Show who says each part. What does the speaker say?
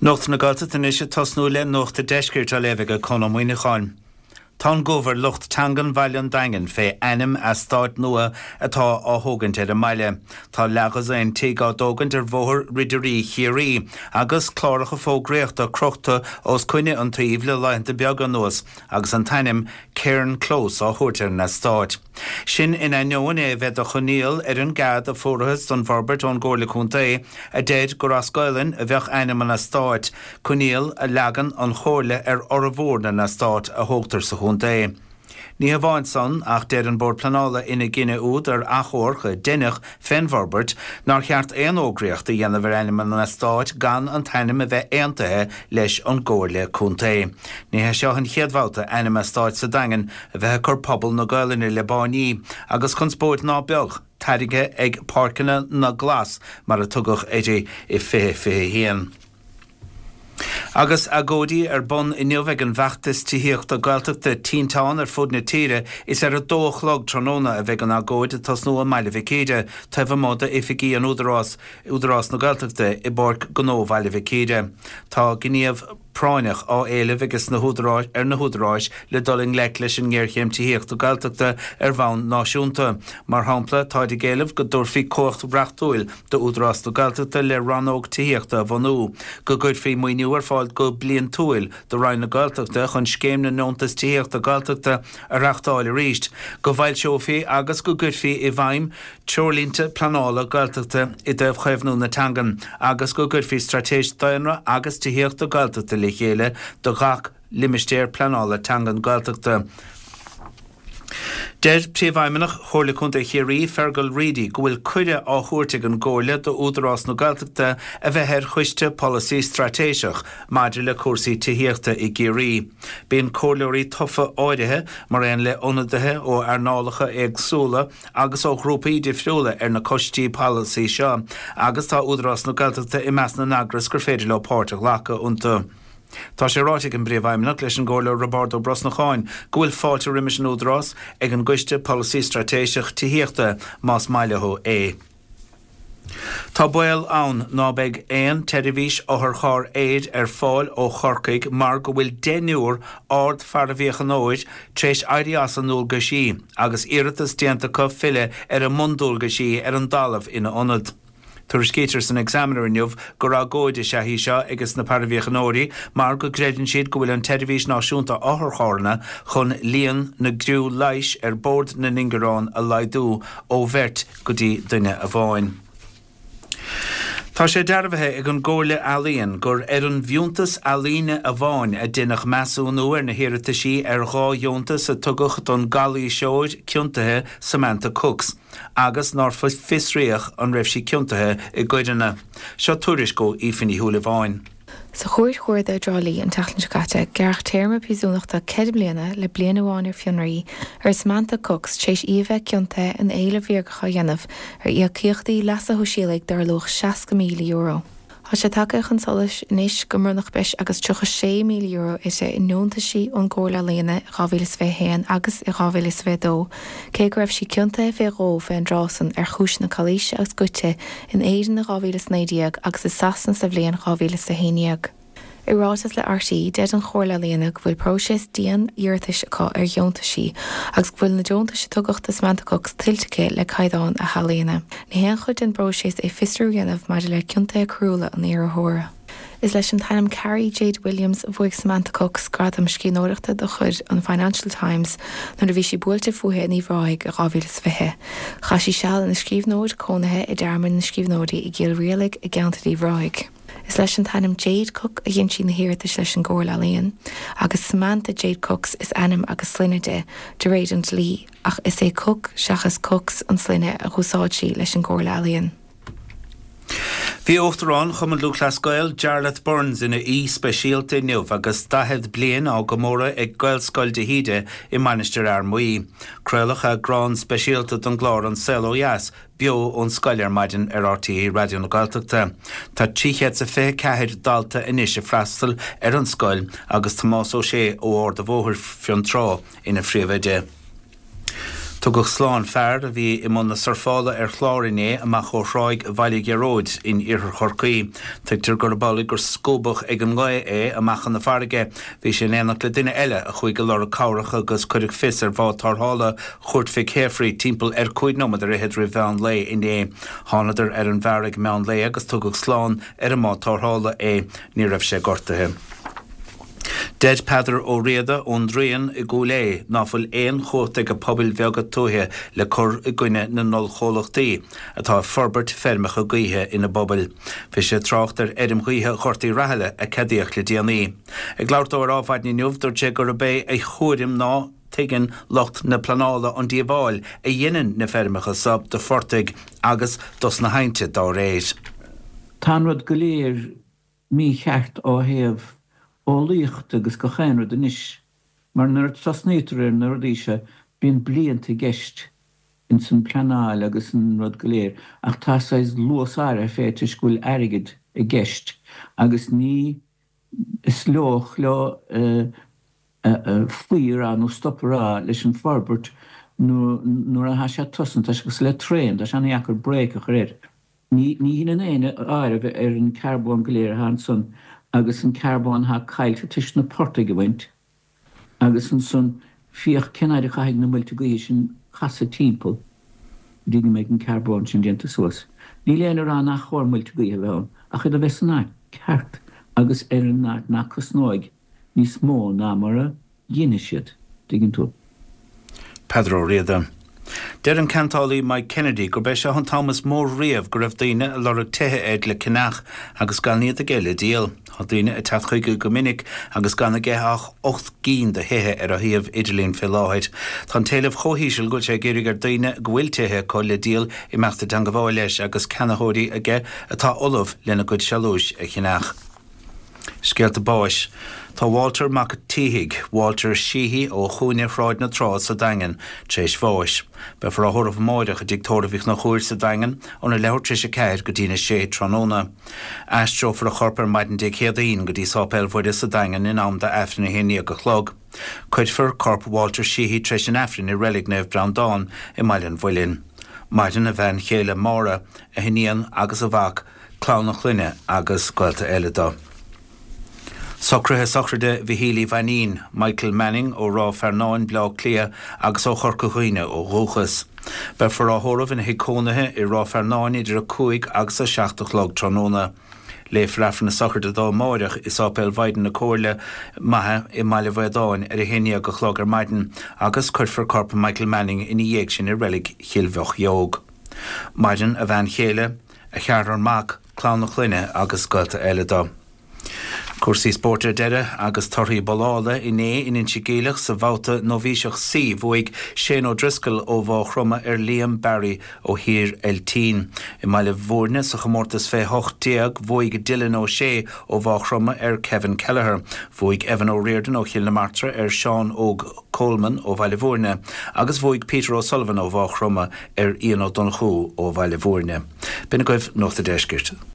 Speaker 1: Nocht na galta tan isise tasnú le nocht a deisgir tal leveige conomhaoine cháin. Tá gover lucht tangan bhailin daingen fé anim a start nua atá á hógant ar a maile. Tá legas ein tígá dógant ar bhór ridirí chiarí, agus chláracha fógréocht a crochta os cuine an tríomh le lainte beag an nuas, agus an tainim Cairn Close á thuirtear na start. Sin in aneoin bheith a chuníal ar an gad a fórthas don Verbert ón Górla Cúnta a déad go rascailin a bheith anim na start, chuníal a legan an chórla ar orabhór na start a hógtar sa Cúnta. Ní a bhain san ach déir an bord planála ina gine úd ar achorcha duineach fen Verbert nar cheart éon ógréocht a dhéanamh anim na stát gan an tainim a bheith éantathe leis an Górla Cúnta. Ní he seo an chiadhálta anim a stát sa dagan a bheith chur pobl na Gaillimh le Bánaí agus chun spórt ná beag tairige ag páirceanna na glas mar a tugach éidir I fé hían. Agus agódí ar bon inniuveig an bheachtas tííocht a gailteachta tíntáin ar fud na tíre is ar a dóchlog tróna a bheith an agóide tas nó a meile bhicéide taobh móda ificí an údarás na gailteachta I borc gnó bhaile bhicéide. Tá gníomh práineach á éileh agus na húdaráis le doling le leis an ggéirchéim tííocht a gailteachta ar bhain náisiúnta. Mar hampla tá I géileh go dúirfií cocht brachtúil de údarás na gailteachta le ranóg tííochta a bhanú. Go gcuirfií muoinú ar fáil go blion túil do rain na gailteachta chun scéim na nóntas tííocht a gailteachta a reachtáil a ríist. Go bhhail seofií agus go gcuirfií I bhaim teorlínta planála gailteachta I dubh chaimhnú na tangan agus go gcuirfií stratéis dainra agus tííocht a gailteachta le chéile do gach limistéir planála tangan gailteachta. Deir príomhaimeach Chorla Cúnta chiarí Fergal Reedy go bhfuil cuide á thuairteag an Górla do údarás na gailteachta a bheith ar chuiste policy stratéiseach maidir le cuasaí tííochta I géirí. Bíonn comhlairí tofa áirithe mar aon le ionadathe ó airnálacha agsúla agus ó grúpaí difriúla ar na costí policy seo, agus tá údarás na gailteachta I meas na nagras gur féidir le páirteach lecha únta. Tá sé ráiteach an bríomhaimeach leis an Górla Roberto Brosnacháin go bhfuil fáilte rimis an údarás ag an gcuiste policy stratéiseach tííochta más mailethó é. Tá buil ann ná beidh éon teirihís ó th chár éid ar fáil ó chorcaig mar go bhfuil déniúr ard fear a bhíoch an óid tréis airías an núl go sí, agus iiritas déantacha fille ar an mundúil go sí ar an dalamh ina ionad. Tuair scéitir san examiner inniuh go ragóide se hí seo agus na parabhéchanóirí mar go gréidann siad go bhfuil an teirihís náisiúnta áthar cháirna chun líon na grú leiis ar bord na ningerán a laidú ó bheirt go dtí duine a bháin. Tá sé dearbhaithe ag an Górla Alíonn gur ar an bhiontas alíne a bháin a duineach measú nuair na hiarataí ar dhá diontas a tugadh don galí seoid cionntathe Samantha Cooks, agus nar fisríoch an raibh sí cionntathe I gcuideanna. Seo tuairis go ífinní thula bháin.
Speaker 2: Sa chuir de drálí an tachlan scate gearch téirme pisúnachta cead bliana le bliana bháin ar fionraí ar Samantha Cooks tééis íomheith cionnta an éile bhíorgacha dhéanamh ar íochíochtaí leasa thuisialaigh dar luach 60 milliún euro. Tá sé takeach an solas inis go mrnach beis agus 36 milliún euro is é in nóntaí ón Górla Líne $2,500 agus $2,500. Cé go raibh sí cionnta bheith fé an drásan ar chúis na calíise agus gute in éidir na $2,900 agus is sasan sa bblion $2,100. I rátas le RTí dead an Chorla Líne go bhfuil próisis díon iartais acu ar dheontaí agus go bhfuil na dheontaí tugadh Samantha Cooks tilteacha le caighdeán a chalína. Ní héan chud den próisis é fistrú dhéanamh maidir le cionnta cruúla an éarthóra. Is leis an tainm Carrie Jade Williams bhuaigh Samantha Cooks gradam scíóireachta do chud an Financial Times nuair a bhí sí buailte fuaithe ní bhráig a $2,000. Cha sí seall na scríbhnóid cónathe I dearman na scríbhnóirí I gcéal rialaigh I gceantaí bhráig. Is leis an tainm Jade Cook a dhéon sí na hiartas leis an Górla Líon, agus Samantha Jade Cooks is anim agus sline de réad an lí ach is é Cook seachas Cooks an sline a chusáid sí leis an Górla Líon.
Speaker 1: Bhí óchtarán chum an Luachlas Gael Jarlath Burns ina speisialta inniuh agus 10 bliain á go móra ag Gael Scoil de Híde I Manister Armuí. Creulach a grán speisialta don glár an Selo Yas bio ón scoilir maidin ar RTE Radio na Gaeltachta. Tá tríchéad sa fé ceithir dalta inis freastal ar an scoil agus Tomás O'Shea ó Ord a bhóthir fion trá ina phríomhaide. Tugad sláán fearr a bhí i món na sarfála chláiriné amach ó shráig Bhaile Gearóid in Iarthar Chorcaí. Tuigtear gur bailí gur scóbach ag an ghaith amach an na farige bhí sé éanach le duine eile a chuig go leir cabhracha agus cuireadh fis ar bhá tarthála chuirt fi céfraí timpeall ar cuid nómad ar iad rih bhean lé in hánadar ar an bharrig meán lé agus tugad sláán ar an má tarthála ní raibh sé gortathe. Dead Peadar ó Riada ón Drían i Gúlé náfuil éon chót ag a pobail bheagad túthe le cur i gcuine na nol cholachtaí atá forbert fermach a gaithe ina bobail. Bhí sé trácht ar éirimghaithe chortaí rathile a cedíoch le déanaí. Ag leabhar ábhaid ní nuamh dúirte gur bé ag chúirim ná tuigeann locht na planála an díobháil a dhéanann na fermacha sab de fortaigh agus dos na hainte dá réir.
Speaker 3: Tá rud go léir mí cheart ó thaobh ó líocht agus go chéanrad inis, mar nuair trasnéitir ar na rudíise bíonn blianta gceist in san planáil agus an rud go léir, ach tá sais luas ára féidir scoil airgid i gceist, agus ní is leoch le fuir nó stoppar leis an forbert nuair a sé tosant agus le tréin, tá seanna achar bréic a chuir. Ní hína éine ára ar an carbón go léir hanson, agus an carbón ha caiilte tuis na porta go bhaint, agus an son fioch cenaid a chaig na muilte go sin chasa timppel, dína méid an carbón sin dianta suas. Ní léana rá nach chóir muilte go bhein, a chud a bheits ná ceart agus ar an náit ná cosnóig ní smó ná mar a dhéine siad díginn tú.
Speaker 1: Peadar ó Riada. Deir an cantálaí Mike Kennedy gur beis an Thomas mór riamh go raibh daoine a lorach tuthe le cinach agus gan níiad a géile díal. Tá daoine a tachuige go minic agus gan na ggéthach 8 cín de hithe ar a thaobh idirlíonn fé láid. Tá taobh chóthíisiil go sé géirigh ar daoine go bhfuil tuthe có le díal i meachta an go bháil leis agus ceannathóirí aige atá olamh lena go sealúis a cinach. Scialta báis. Tá Walter McTeague, Walter Sheehy ó chúine Fráid na Trá sa daingan, tréis bháis. Be for a thuramh máideach a dictóra bhíh na chúir sa daingan óna leabhar tríos a ceir go dtíine sé tróna. Aistro for a chorpar maidin de chéadaín go dtí sápéil bhuiide sa daingan in am de efrin na héine go chlog. Cuidfar corp Walter Sheehy tréis an efrin i relic neh Brandán i Mailen Bhuilinn. Maidin a bhein chéile mára a hiníon agus a bhach clánach linne agus scoilta eile dó. Socrathe socrade Vihili Vanin, Michael Manning ó Rá Fernáin Blá Clia agus ó Chorcachuine ó Róchas. Be for a thóramh in hicónathe i Rá Fernáin idir a 5 agus a 7 log tróna. Le frafan na socrade dá máireach is ápéil bhaiden na cóirle maithe i Maiile Bhuidáin ar a héine go chlog ar maidin agus cuirfar corpa Michael Manning in i dhéag sin i relic Chilbheoch Jóg. Maidin a bhean chéile a chearrar mac clánach linne agus scoilta eile dó. Cuasaí spórte deire agus torthaí balála iné in sigéalach sa bhauta nóbhíseach sí bhuaig Shane O'Driscoll ó bhá ar Liam Barry ó hir Eltín. I Maiile Bhuirne sa chomórtas fé hochtíag bhuaig Dylan O'Shea ó bhá ar Kevin Kelleher, bhuaig Evan O'Riordan ó Chilnamartra ar Sean Óg Coleman ó Mhaile Bhuirne, agus bhuaig Peter O'Sullivan ó bhá ar Ian O'Donoghue ó Mhaile Bhuirne. Bina goibh nóta deiscirt.